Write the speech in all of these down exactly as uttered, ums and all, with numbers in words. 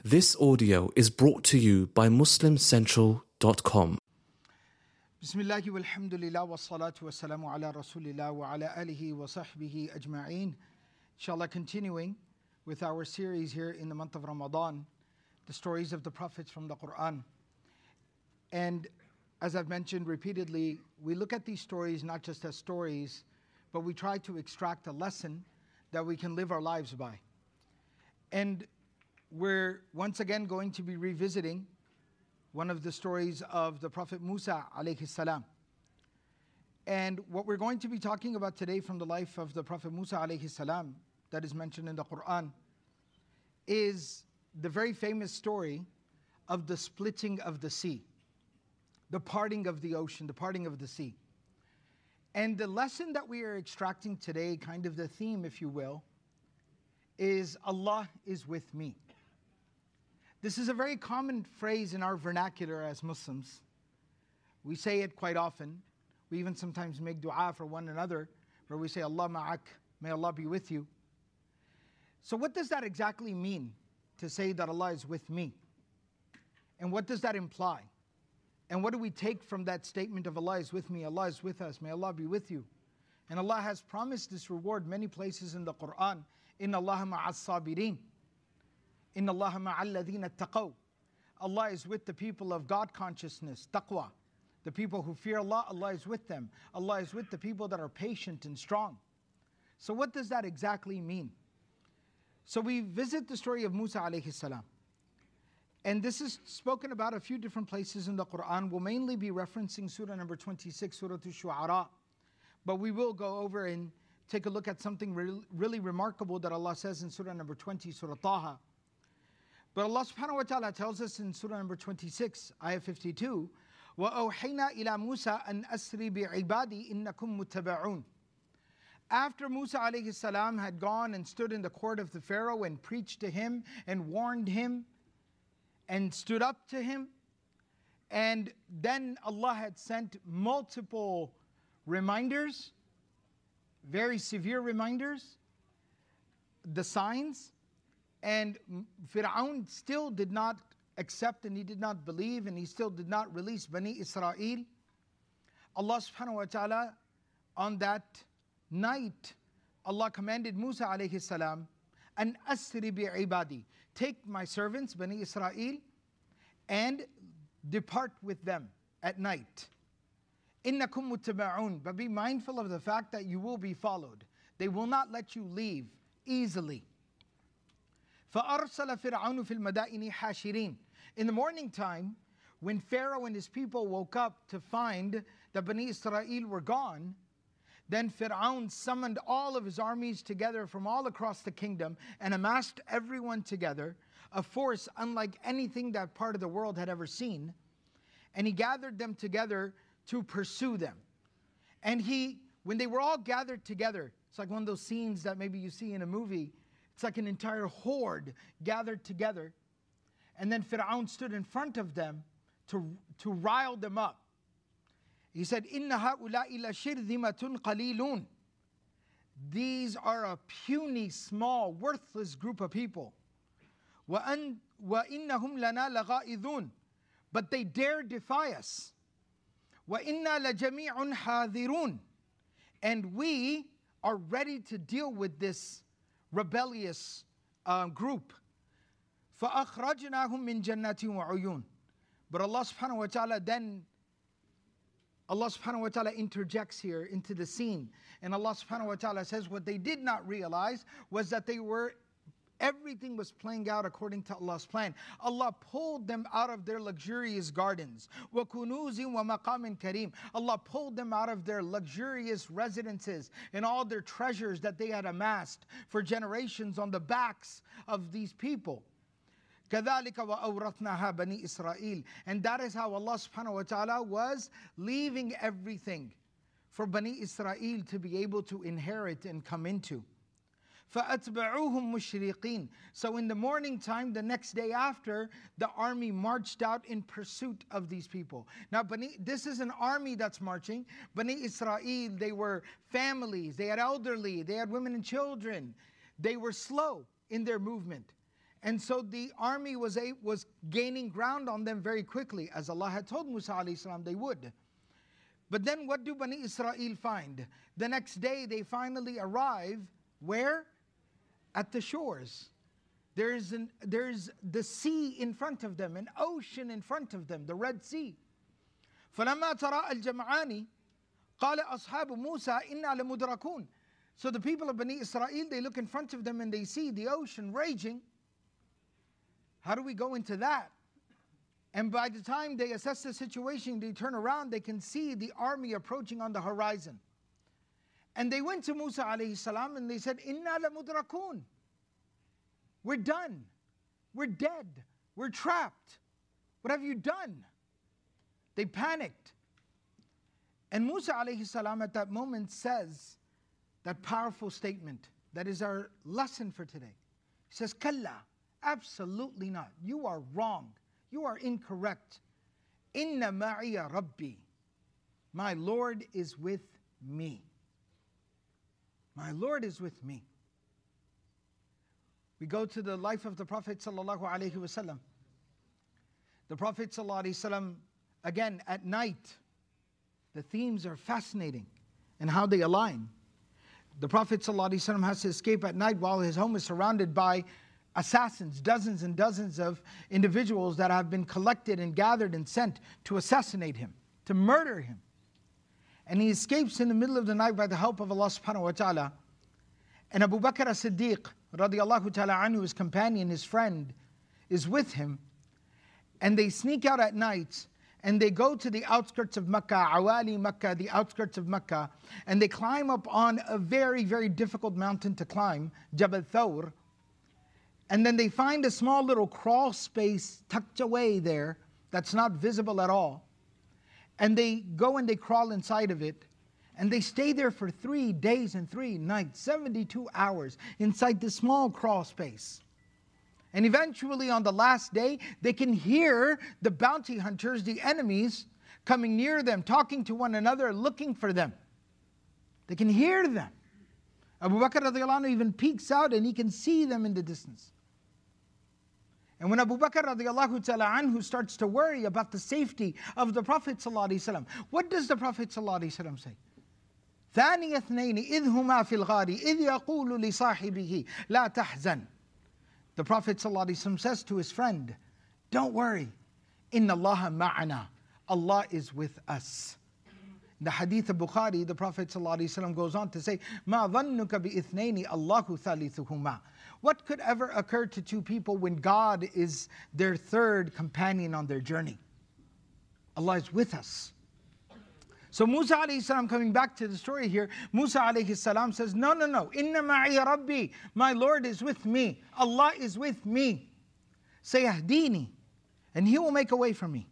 This audio is brought to you by muslim central dot com. Bismillahi walhamdulillah wa salatu wa salamu ala rasulillah wa ala alihi wa sahbihi ajma'een. Inshallah, continuing with our series here in the month of Ramadan, the stories of the prophets from the Quran. And as I've mentioned repeatedly, we look at these stories not just as stories, but we try to extract a lesson that we can live our lives by. And we're once again going to be revisiting one of the stories of the Prophet Musa alayhi salam. And what we're going to be talking about today from the life of the Prophet Musa alayhi salam that is mentioned in the Quran is the very famous story of the splitting of the sea, the parting of the ocean, the parting of the sea. And the lesson that we are extracting today, kind of the theme if you will, is Allah is with me. This is a very common phrase in our vernacular as Muslims. We say it quite often. We even sometimes make dua for one another, where we say, Allah ma'ak, may Allah be with you. So what does that exactly mean, to say that Allah is with me? And what does that imply? And what do we take from that statement of Allah is with me, Allah is with us, may Allah be with you? And Allah has promised this reward many places in the Quran. Inna Allaha ma'as sabirin. Inna Allaha ma'al ladhina taqaw. Allah is with the people of God consciousness, taqwa. The people who fear Allah, Allah is with them. Allah is with the people that are patient and strong. So what does that exactly mean? So we visit the story of Musa alayhi salam. And this is spoken about a few different places in the Quran. We'll mainly be referencing surah number twenty-six, surah Ash-Shu'ara. But we will go over and take a look at something really, really remarkable that Allah says in surah number twenty, surah Taha. But Allah subhanahu wa ta'ala tells us in surah number twenty-six, ayah fifty-two, وَأَوْحَيْنَا إِلَى مُوسَىٰ أَنْ أَسْرِ بِعِبَادِي إِنَّكُمْ مُتَّبَعُونَ. After Musa alayhi salam had gone and stood in the court of the Pharaoh and preached to him and warned him and stood up to him, and then Allah had sent multiple reminders, very severe reminders, the signs, and Fir'aun still did not accept and he did not believe and he still did not release Bani Israel. Allah subhanahu wa ta'ala, on that night, Allah commanded Musa alayhi salam, an asri bi ibadi, take my servants, Bani Israel, and depart with them at night. Innakum muttaba'un, but be mindful of the fact that you will be followed. They will not let you leave easily. فَأَرْسَلَ فِرْعَوْنُ فِي الْمَدَائِنِ حَاشِرِينَ. In the morning time, when Pharaoh and his people woke up to find that Bani Israel were gone, then Fir'aun summoned all of his armies together from all across the kingdom and amassed everyone together, a force unlike anything that part of the world had ever seen. And he gathered them together to pursue them. And he, when they were all gathered together, it's like one of those scenes that maybe you see in a movie. It's like an entire horde gathered together. And then Fir'aun stood in front of them to, to rile them up. He said, إِنَّ هَؤُلَاءِ لَشِرْذِمَةٌ قَلِيلُونَ. These are a puny, small, worthless group of people. وَأَن وَإِنَّهُمْ لَنَا لَغَائِذُونَ. But they dare defy us. وَإِنَّا لَجَمِيعٌ حَاذِرُونَ. And we are ready to deal with this rebellious uh, group. فَأَخْرَجْنَاهُمْ مِنْ جَنَّاتٍ وَعُيُونَ. But Allah subhanahu wa ta'ala then, Allah subhanahu wa ta'ala interjects here into the scene. And Allah subhanahu wa ta'ala says what they did not realize was that they were, everything was playing out according to Allah's plan. Allah pulled them out of their luxurious gardens. وَكُنُوزٍ وَمَقَامٍ كَرِيمٍ. Allah pulled them out of their luxurious residences and all their treasures that they had amassed for generations on the backs of these people. كَذَلِكَ وَأَوْرَثْنَاهَا بَنِي إِسْرَائِيلَ. And that is how Allah subhanahu wa ta'ala was leaving everything for Bani Israel to be able to inherit and come into. فَأَتْبَعُوهُمْ مُشْرِقِينَ. So in the morning time, the next day after, the army marched out in pursuit of these people. Now, Bani, this is an army that's marching. Bani Israel, they were families, they had elderly, they had women and children. They were slow in their movement. And so the army was a, was gaining ground on them very quickly, as Allah had told Musa alayhi salam they would. But then what do Bani Israel find? The next day they finally arrive, where? At the shores. There's, an, there's the sea in front of them, an ocean in front of them, the Red Sea. فَلَمَّا تَرَاءَ الْجَمْعَانِ قَالَ أَصْحَابُ مُوسَى إِنَّا لَمُدْرَكُونَ. So the people of Bani Israel, they look in front of them and they see the ocean raging. How do we go into that? And by the time they assess the situation, they turn around, they can see the army approaching on the horizon. And they went to Musa alayhi salam and they said, Inna la mudrakun. We're done. We're dead. We're trapped. What have you done? They panicked. And Musa alayhi salam at that moment says that powerful statement that is our lesson for today. He says, Kalla. Absolutely not. You are wrong. You are incorrect. Inna ma'iya Rabbi. My Lord is with me. My Lord is with me. We go to the life of the Prophet sallallahu alaihi wasallam. The Prophet sallallahu alaihi wasallam, again at night, the themes are fascinating and how they align. The Prophet sallallahu alaihi wasallam has to escape at night while his home is surrounded by assassins, dozens and dozens of individuals that have been collected and gathered and sent to assassinate him, to murder him. And he escapes in the middle of the night by the help of Allah subhanahu wa ta'ala. And Abu Bakr as-Siddiq, radiallahu ta'ala anhu, his companion, his friend, is with him. And they sneak out at night and they go to the outskirts of Mecca, Awali Mecca, the outskirts of Mecca, and they climb up on a very, very difficult mountain to climb, Jabal Thawr. And then they find a small little crawl space tucked away there that's not visible at all. And they go and they crawl inside of it. And they stay there for three days and three nights, seventy-two hours inside this small crawl space. And eventually on the last day, they can hear the bounty hunters, the enemies, coming near them, talking to one another, looking for them. They can hear them. Abu Bakr radiallahu anhu even peeks out and he can see them in the distance. And when Abu Bakr radiallahu ta'ala anhu starts to worry about the safety of the Prophet sallallahu alaihi wasallam, what does the Prophet sallallahu alaihi wasallam say? ثاني اثنين إذ هما في الغار إذ يقول لصاحبه لا تحزن. The Prophet sallallahu alaihi wasallam says to his friend, don't worry, إن الله معنا. Allah is with us. In the hadith of Bukhari, the Prophet ﷺ goes on to say, مَا ظَنُّكَ بِإِثْنَيْنِ اللَّهُ ثَالِثُهُمَا. What could ever occur to two people when God is their third companion on their journey? Allah is with us. So Musa alayhi salam, coming back to the story here, Musa alayhi salam says, no, no, no, إِنَّ مَعِيَ رَبِّي. My Lord is with me. Allah is with me. سَيَهْدِينِي. And He will make a way for me.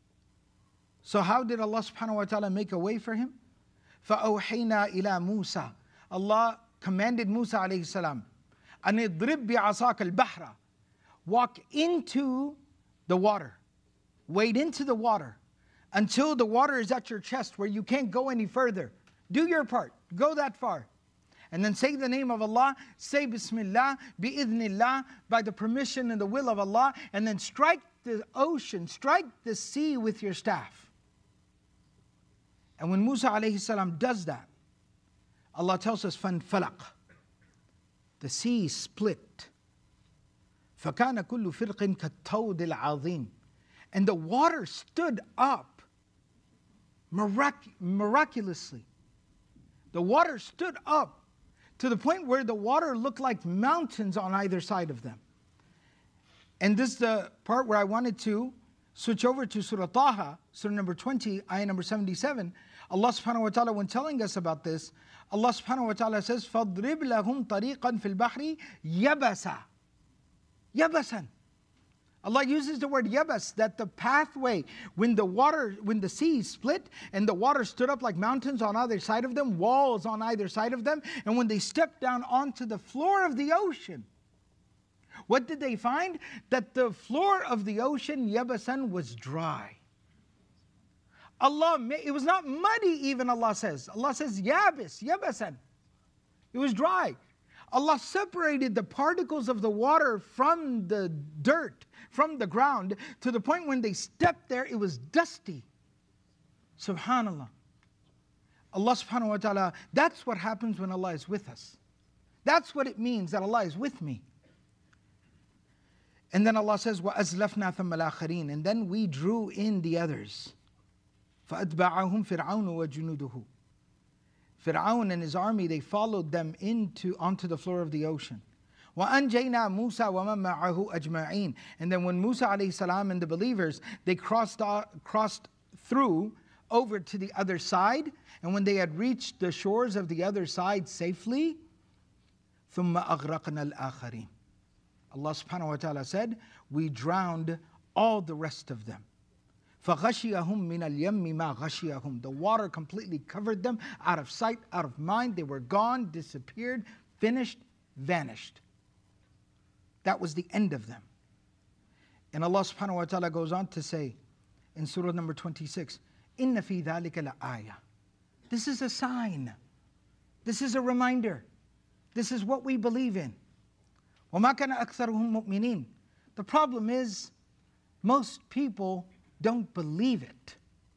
So how did Allah subhanahu wa ta'ala make a way for him? فَأَوْحَيْنَا إِلَى مُوسَى. Allah commanded Musa alayhi salam, أَنِ اضْرِبْ بِعَصَاكَ الْبَحْرَ. Walk into the water. Wade into the water until the water is at your chest where you can't go any further. Do your part. Go that far. And then say the name of Allah. Say Bismillah, bi'idhnillah, by the permission and the will of Allah. And then strike the ocean, strike the sea with your staff. And when Musa alayhi salam does that, Allah tells us, فَانْفَلَقْ. The sea split. فَكَانَ كُلُّ فِرْقٍ كَالطَّوْدِ الْعَظِيمِ. And the water stood up mirac- miraculously. The water stood up to the point where the water looked like mountains on either side of them. And this is the part where I wanted to switch over to Surah Taha, Surah number twenty, ayah number seventy-seven. Allah subhanahu wa ta'ala, when telling us about this, Allah subhanahu wa ta'ala says, فَاضْرِبْ لَهُمْ طَرِيقًا فِي الْبَحْرِ يَبَسًا. Yabasan. Allah uses the word yabas, that the pathway, when the water, when the sea split and the water stood up like mountains on either side of them, walls on either side of them, and when they stepped down onto the floor of the ocean, what did they find? That the floor of the ocean, yabasan, was dry. Allah, it was not muddy even, Allah says. Allah says yabis, yabasan. It was dry. Allah separated the particles of the water from the dirt, from the ground, to the point when they stepped there, it was dusty. Subhanallah. Allah subhanahu wa ta'ala, that's what happens when Allah is with us. That's what it means that Allah is with me. And then Allah says, وَأَزْلَفْنَا ثَمَّ الْآخَرِينَ, and then we drew in the others. فَأَتْبَعَهُمْ فِرْعَوْنُ وَجُنُودُهُ. Fir'aun and his army, they followed them into onto the floor of the ocean. وَأَنْجَيْنَا مُوسَى وَمَن مَّعَهُ أَجْمَعِينَ. And then when Musa alayhi salam and the believers, they crossed, uh, crossed through over to the other side, and when they had reached the shores of the other side safely, ثُمَّ أَغْرَقْنَا الْآخَرِينَ. Allah subhanahu wa ta'ala said, we drowned all the rest of them. فَغَشِيَهُمْ مِنَ الْيَمِّ مَا غَشِيَهُمْ. The water completely covered them, out of sight, out of mind. They were gone, disappeared, finished, vanished. That was the end of them. And Allah subhanahu wa ta'ala goes on to say in surah number twenty-six, إِنَّ فِي ذَلِكَ لَآيَةً. This is a sign. This is a reminder. This is what we believe in. وَمَا كَانَ أَكْثَرُهُمْ مُؤْمِنِينَ. The problem is, most people don't believe it.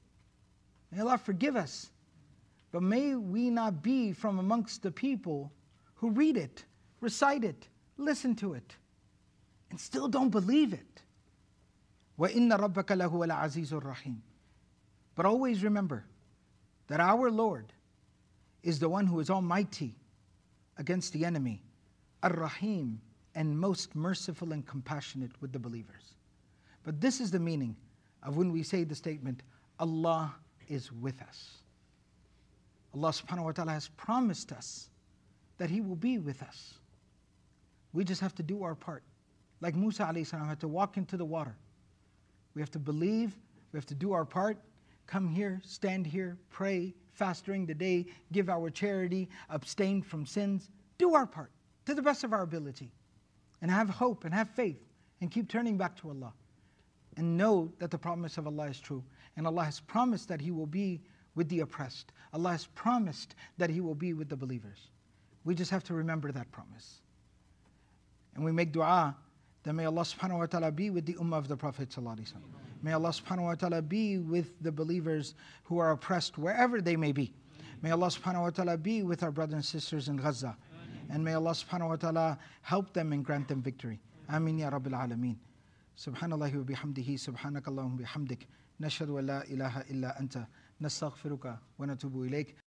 May Allah forgive us. But may we not be from amongst the people who read it, recite it, listen to it, and still don't believe it. وَإِنَّ رَبَّكَ لَهُوَ الْعَزِيزُ الرَّحِيمُ. But always remember that our Lord is the one who is almighty against the enemy, Ar-Rahim, and most merciful and compassionate with the believers. But this is the meaning of when we say the statement, Allah is with us. Allah subhanahu wa ta'ala has promised us that He will be with us. We just have to do our part. Like Musa alayhi salam had to walk into the water. We have to believe, we have to do our part, come here, stand here, pray, fast during the day, give our charity, abstain from sins. Do our part to the best of our ability. And have hope and have faith and keep turning back to Allah. And know that the promise of Allah is true. And Allah has promised that He will be with the oppressed. Allah has promised that He will be with the believers. We just have to remember that promise. And we make dua that may Allah subhanahu wa ta'ala be with the ummah of the Prophet sallallahu alaihi wasallam. May Allah subhanahu wa ta'ala be with the believers who are oppressed wherever they may be. May Allah subhanahu wa ta'ala be with our brothers and sisters in Gaza. And may Allah subhanahu wa ta'ala help them and grant them victory. Ameen ya Rabbil Alameen. Subhanallahi wa bihamdihi, subhanakallahum bihamdik. Nashhadu an la ilaha illa anta, nastaghfiruka wa natubu ilayk.